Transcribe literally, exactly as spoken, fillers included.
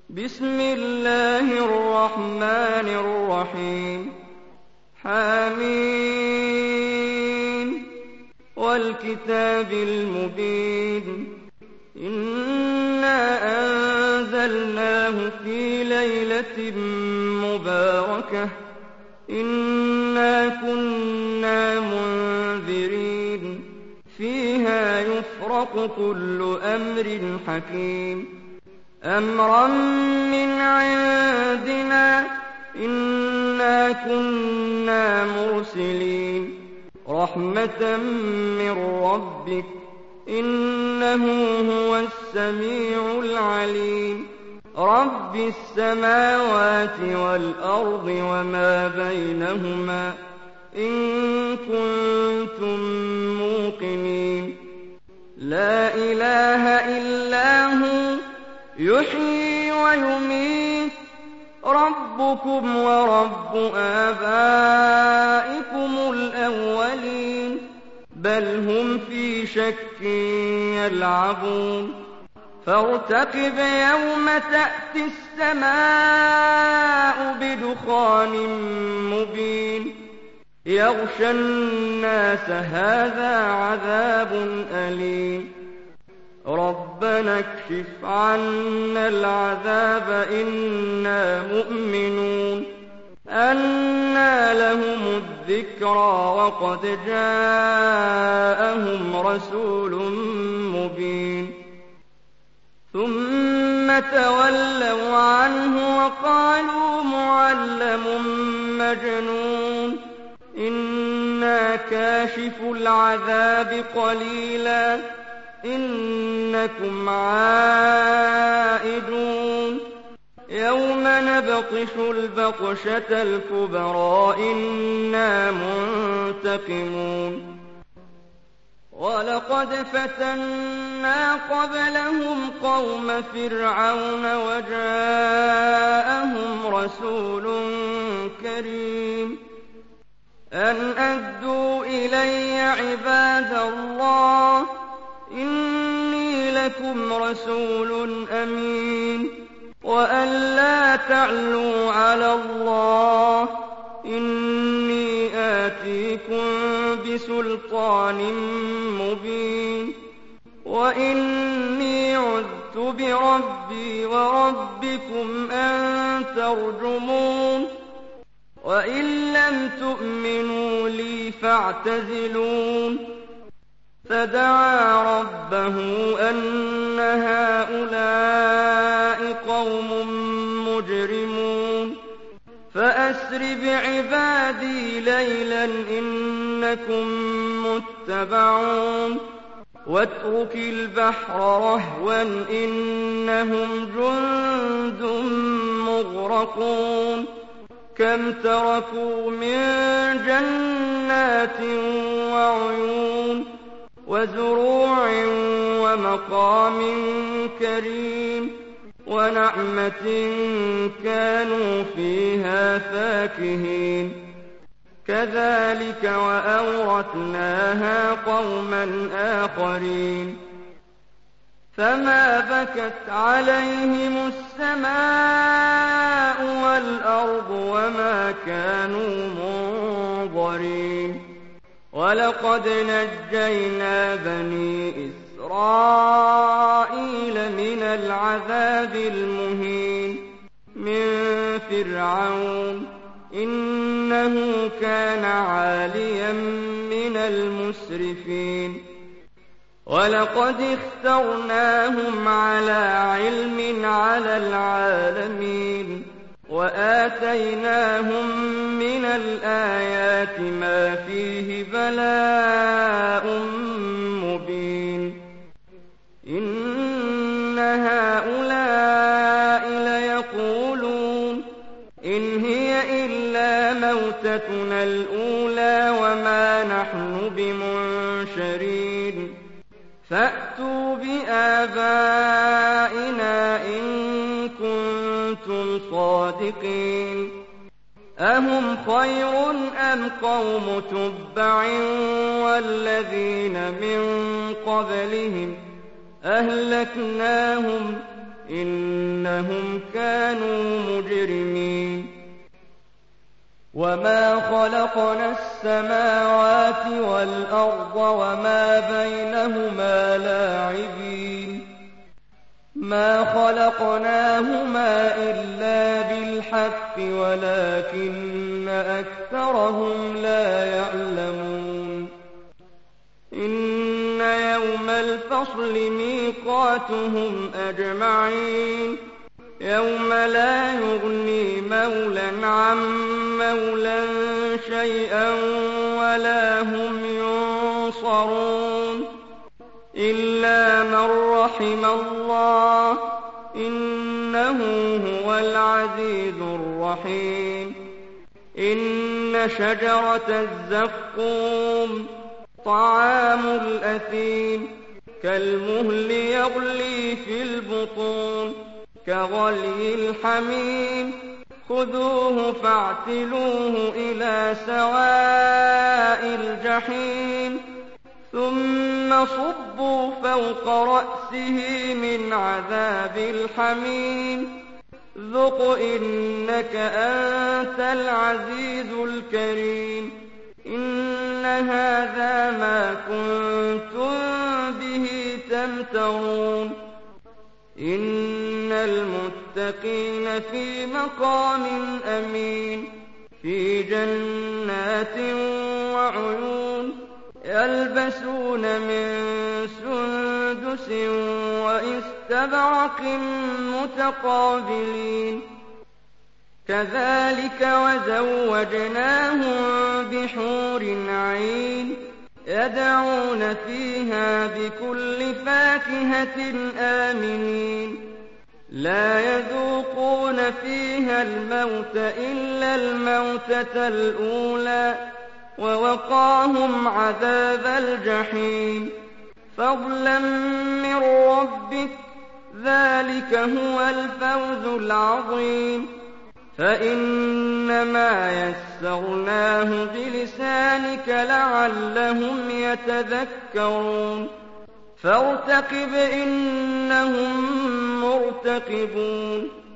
بسم الله الرحمن الرحيم حميم والكتاب المبين إنا أنزلناه في ليلة مباركة إنا كنا منذرين فيها يفرق كل أمر حكيم أمرا من عندنا إنا كنا مرسلين رحمة من ربك إنه هو السميع العليم رب السماوات والأرض وما بينهما إن كنتم موقنين لا إله إلا هو يحيي ويميت ربكم ورب آبائكم الأولين بل هم في شك يلعبون فارتقب يوم تأتي السماء بدخان مبين يغشى الناس هذا عذاب أليم ربنا اكشف عنا العذاب إنا مؤمنون أنى لهم الذكرى وقد جاءهم رسول مبين ثم تولوا عنه وقالوا معلم مجنون إنا كاشف العذاب قليلا إنكم عائدون يوم نبطش البطشة الكبرى إنا منتقمون ولقد فتنا قبلهم قوم فرعون وجاءهم رسول كريم أن أدوا إلي عباد الله إني لكم رسول أمين وأن لا تعلوا على الله إني آتيكم بسلطان مبين وإني عذت بربي وربكم أن ترجمون وإن لم تؤمنوا لي فاعتزلون فدعا ربه أن هؤلاء قوم مجرمون فأسر بعبادي ليلا إنكم متبعون واترك البحر رهوا إنهم جند مغرقون كم تركوا من جنات وعيون وزروع ومقام كريم ونعمة كانوا فيها فاكهين كذلك وأورثناها قوما آخرين فما بكت عليهم السماء والأرض وما كانوا منظرين ولقد نجينا بني إسرائيل من العذاب المهين من فرعون إنه كان عاليا من المسرفين ولقد اخترناهم على علم على العالمين وآتيناهم من الآيات ما فيه بلاء مبين إن هؤلاء ليقولون إن هي إلا موتتنا الأولى وما نحن بمنشرين فأتوا بآبائنا إن كنتم صادقين أهم خير أم قوم تبع والذين من قبلهم أهلكناهم إنهم كانوا مجرمين وما خلقنا السماوات والأرض وما بينهما لاعبين ما خلقناهما إلا بالحق ولكن أكثرهم لا يعلمون إن يوم الفصل ميقاتهم أجمعين يوم لا يغني مولى عن مولى شيئا ولا هم ينصرون إلا من رحم الله إنه هو العزيز الرحيم إن شجرة الزقوم طعام الأثيم كالمهل يغلي في البطون كغلي الحميم خذوه فاعتلوه إلى سواء الجحيم ثم صبوا فوق رأسه من عذاب الحميم ذق إنك أنت العزيز الكريم إن هذا ما كنتم به تمترون إن المتقين في مقام أمين في جنات وعيون يلبسون من سندس وإستبرق متقابلين كذلك وزوجناهم بحور عين يدعون فيها بكل فاكهة آمنين لا يذوقون فيها الموت إلا الموتة الأولى ووقاهم عذاب الجحيم فضلا من ربك ذلك هو الفوز العظيم فإنما يسرناه بلسانك لعلهم يتذكرون فارتقب إنهم مرتقبون